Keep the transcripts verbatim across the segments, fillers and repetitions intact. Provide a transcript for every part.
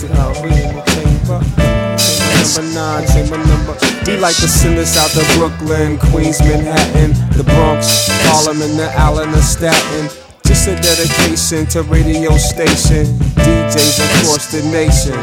how we in the chamber. Number nine, chamber number. We like to send us out to Brooklyn, Queens, Manhattan, the Bronx, Harlem, and the Allen, and Staten. Just a dedication to radio station, D Js across the nation.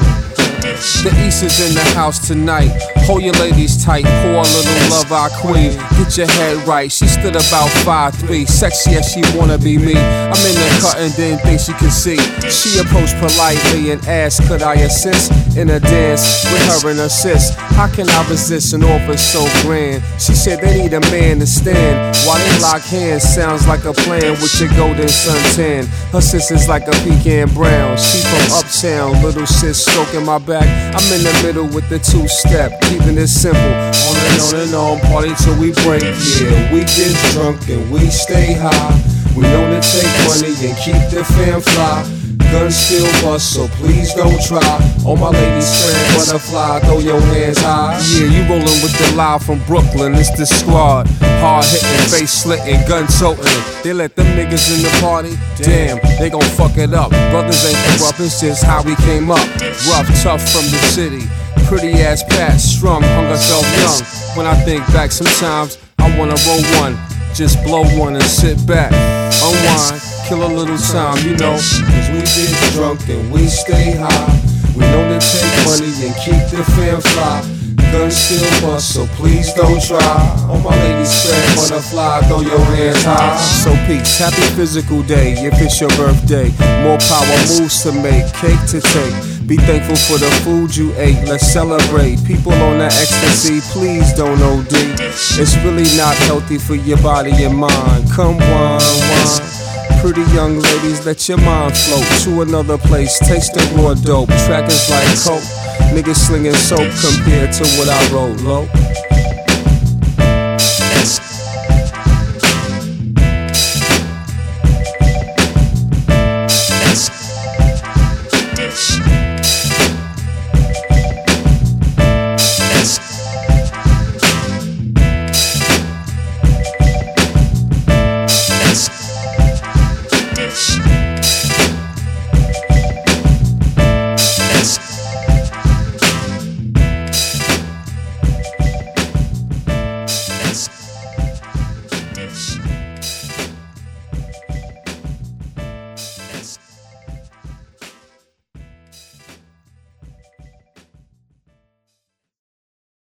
The East is in the house tonight. Hold your ladies tight, pour a little love, our queen. Get your head right, she stood about five three, sexy as she wanna be me. I'm in the cut and didn't think she could see. She approached politely and asked, could I assist in a dance with her and her sis? How can I resist an offer so grand? She said they need a man to stand while they lock hands. Sounds like a plan with your golden suntan. Her sis is like a pecan brown. She from uptown, little sis stroking my back. I'm in the middle with the two-step, keeping it simple. On and on and on, party till we break. Yeah, we get drunk and we stay high. We know to take money and keep the fam fly. Guns still bust, so please don't try. All my ladies scram butterfly, throw your hands high. Yeah, you rollin' with the live from Brooklyn, it's the squad. Hard hitting, face slitting, gun toting. They let them niggas in the party, damn, they gon' fuck it up. Brothers ain't corrupt, it's just how we came up. Rough, tough from the city, pretty ass Pat, strung, hung herself young. When I think back sometimes, I wanna roll one, just blow one and sit back, unwind. Kill a little time, you know, cause we get drunk and we stay high. We know to take money and keep the fam fly. Guns still bust, so please don't try. All my ladies spread butterfly, throw your hands high. So peace, happy physical day, if it's your birthday. More power moves to make, cake to take. Be thankful for the food you ate, let's celebrate. People on that ecstasy, please don't O D. It's really not healthy for your body and mind. Come wine, wine. Pretty young ladies, let your mind float to another place. Taste the raw dope, trackers like coke. Niggas slinging soap compared to what I wrote, low.